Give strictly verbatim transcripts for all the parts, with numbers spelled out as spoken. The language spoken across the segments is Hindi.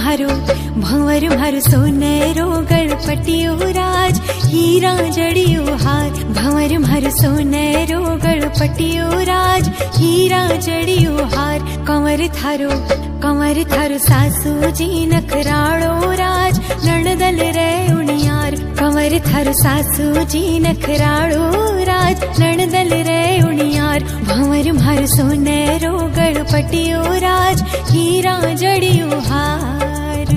म्हारो भंवर म्हारो सोनेरो गणपतियो राज हीरा जड़ियो हार। भंवर म्हारो सोनेरो गणपतियो राज हीरा जड़ियो हार। कंवर थारो कंवर थारो सासू जी नखराड़ो राज नणदल रे उनियार। कंवर थारो सासू जी नखराड़ो राज नणदल रे उनियार। भंवर म्हारो सोनेरो गणपतियो राज हीरा जड़ियो हार।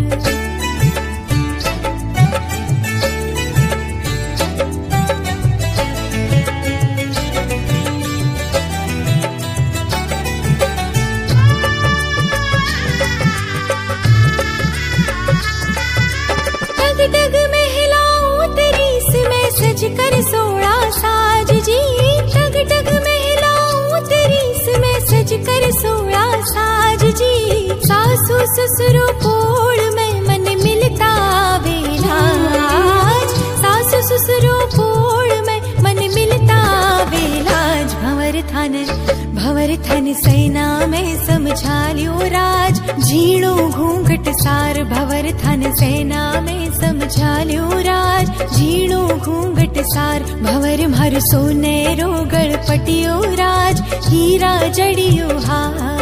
टग टग महलाऊं तरीस में सज कर सोड़ा साज जी। टग टग महलाऊं तरीस में सज कर सोड़ा साज जी। सासू ससुरो कोड़ में मन मिलता वेलाज। सासू ससुरो कोड़ में मन मिलता वेलाज। भंवर थान भंवर थान सेना में समझा लियो राज झीणो घूंघट सार। भंवर थान सेना में समझा लियो राज झीणो घूंघट सार। भंवर म्हारो सोनेरो गणपतियो राज हीरा जड़ियो हार।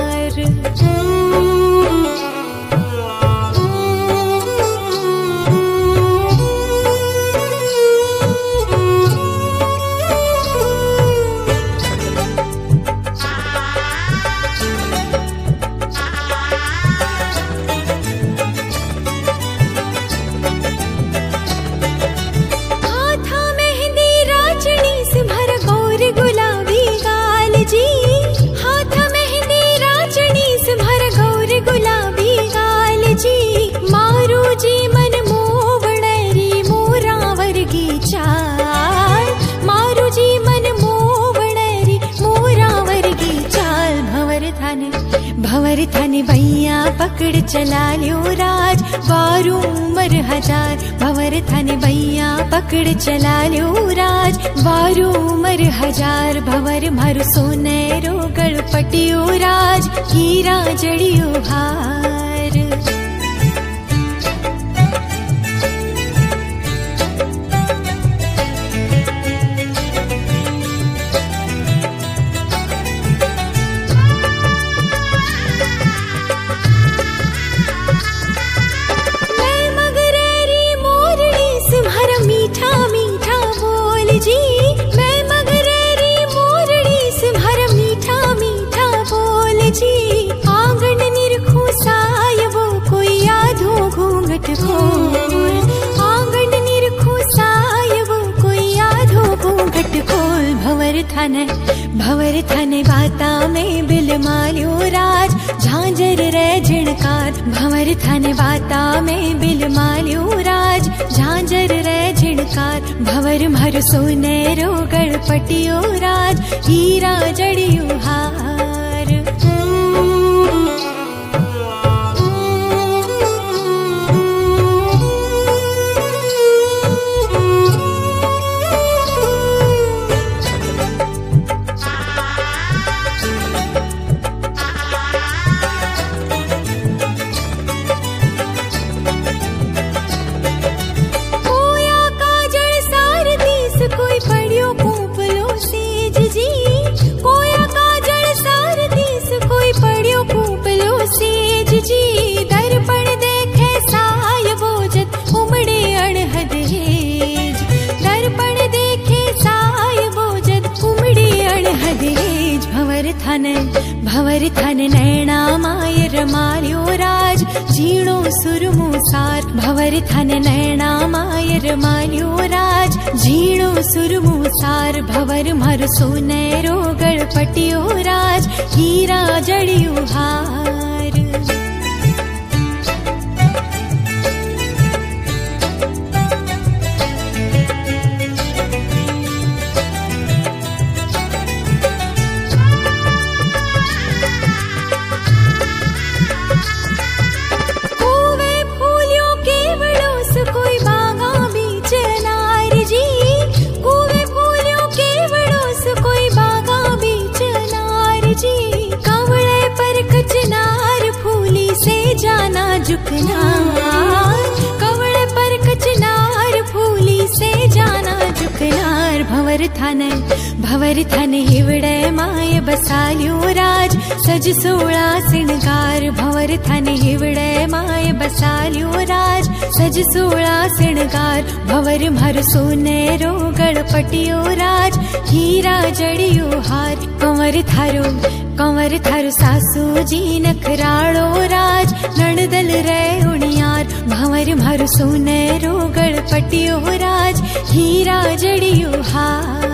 भंवर थाने भैया पकड़ चला लियो राज बारू उमर हजार। भंवर थाने भैया पकड़ चला लियो राज बारू उमर हजार। भंवर म्हारो सोनेरो गणपतियो राज हीरा जड़ियो हार। आंगन निरखू सायबो कोई आधो घूंघट खोल। आंगन निरखू सायबो कोई आधो घूंघट खोल। भंवर थाने भंवर थाने बाता में बिल मालियो राज झांझर रे झिणकार। भंवर थाने बाता में बिल मालियो राज झांझर रे झिणकार। भंवर म्हारो सोनेरो गणपतियो राज हीरा जड़ियो हार। भंवर थाने नैना मायर मारियो राज झीणो सुरमो सार। भंवर थाने नैना मायर मारियो राज झीणो सुरमो सार। भंवर म्हारो सोनेरो गणपतियो राज हीरा जड़ियो हार। जी कवड़े पर कचना भंवर थाने भंवर थाने हिवड़े माय बसाल्यो राज सज सोळा सिणगार भंवर थाने हिवड़े माय बसाल्यो राज सज सोळा सिणगार भंवर मारो सोनेरो गणपटियो राज हीरा जड़ियो हार कंवर थारो कंवर थारो सासूजी नखराड़ो राज नणदल रे उणियार भंवर मारो सोनेरो गणपटियो राज हीरा जड़ियो हार।